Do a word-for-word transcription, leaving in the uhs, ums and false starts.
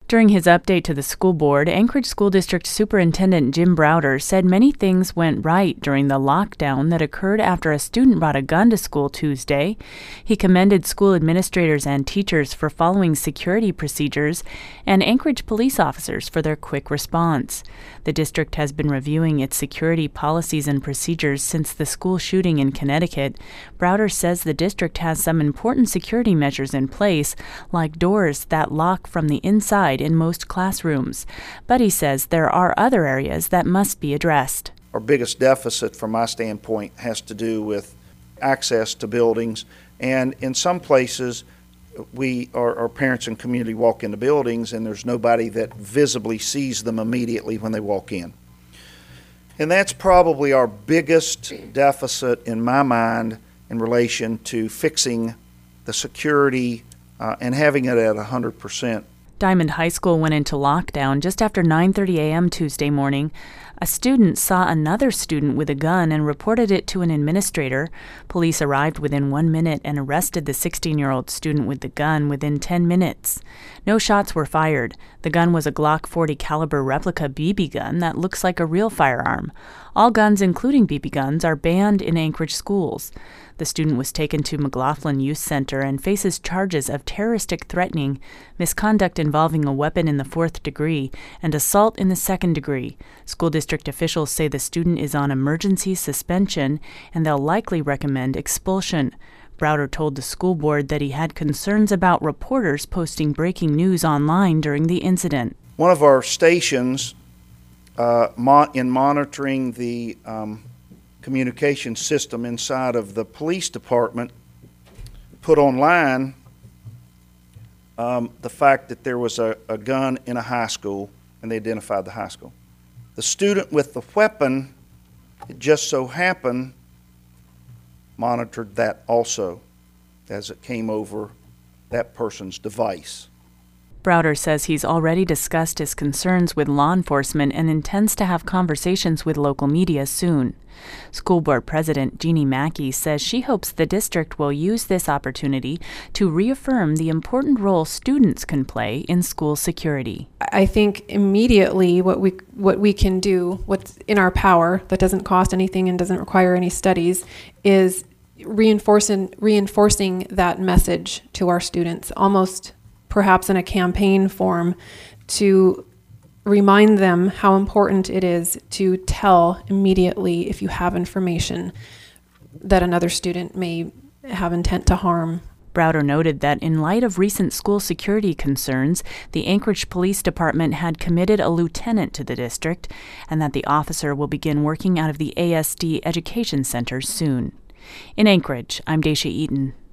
During his update to the school board, Anchorage School District Superintendent Jim Browder said many things went right during the lockdown that occurred after a student brought a gun to school Tuesday. He commended school administrators and teachers for following security procedures and Anchorage police officers for their quick response. The district has been reviewing its security policies and procedures since the school shooting in Connecticut. Browder says the district has some important security measures in place, like doors that lock from the inside in most classrooms, but he says there are other areas that must be addressed. Our biggest deficit from my standpoint has to do with access to buildings, and in some places we our, our parents and community walk into buildings and there's nobody that visibly sees them immediately when they walk in. And that's probably our biggest deficit in my mind in relation to fixing the security uh, and having it at one hundred percent. Diamond High School went into lockdown just after nine thirty a.m. Tuesday morning. A student saw another student with a gun and reported it to an administrator. Police arrived within one minute and arrested the sixteen-year-old student with the gun within ten minutes. No shots were fired. The gun was a Glock forty caliber replica B B gun that looks like a real firearm. All guns, including B B guns, are banned in Anchorage schools. The student was taken to McLaughlin Youth Center and faces charges of terroristic threatening, misconduct involving a weapon in the fourth degree, and assault in the second degree. School district officials say the student is on emergency suspension, and they'll likely recommend expulsion. Browder told the school board that he had concerns about reporters posting breaking news online during the incident. One of our stations, uh, mo- in monitoring the um, communication system inside of the police department, put online um, the fact that there was a, a gun in a high school, and they identified the high school. The student with the weapon, it just so happened, monitored that also as it came over that person's device. Browder says he's already discussed his concerns with law enforcement and intends to have conversations with local media soon. School Board President Jeannie Mackey says she hopes the district will use this opportunity to reaffirm the important role students can play in school security. I think immediately what we what we can do, what's in our power, that doesn't cost anything and doesn't require any studies, is reinforcing reinforcing that message to our students, almost perhaps in a campaign form, to remind them how important it is to tell immediately if you have information that another student may have intent to harm. Browder noted that in light of recent school security concerns, the Anchorage Police Department had committed a lieutenant to the district, and that the officer will begin working out of the A S D Education Center soon. In Anchorage, I'm Dacia Eaton.